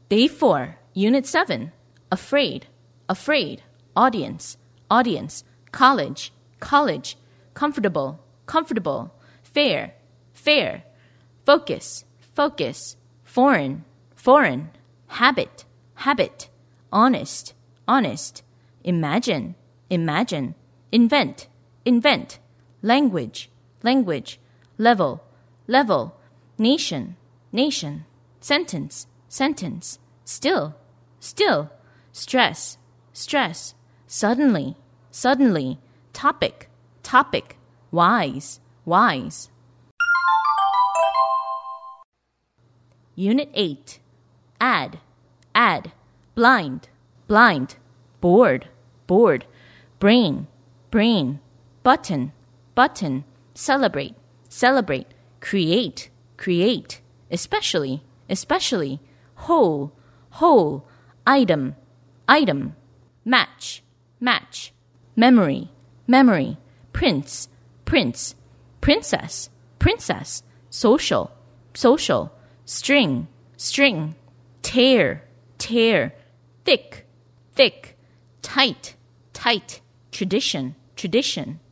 Day 4, Unit 7. Afraid, afraid. Audience, audience. College, college. Comfortable, comfortable. Fair, fair. Focus, focus. Foreign, foreign. Habit, habit. Honest, honest. Imagine, imagine. Invent, invent. Language, language. Level, level. Nation, nation. Sentence, sentence. Still, still. Stress, stress. Suddenly, suddenly. Topic, topic. Wise, wise. Unit 8. Add, add. Blind, blind. Bored, bored. Brain, brain. Button, button. Celebrate, celebrate. Create, create. Especially, especially. Whole, whole. Item, item. Match, match. Memory, memory. Prince, prince. Princess, princess. Social, social. String, string. Tear, tear. Thick, thick. Tight, tight. Tradition, tradition.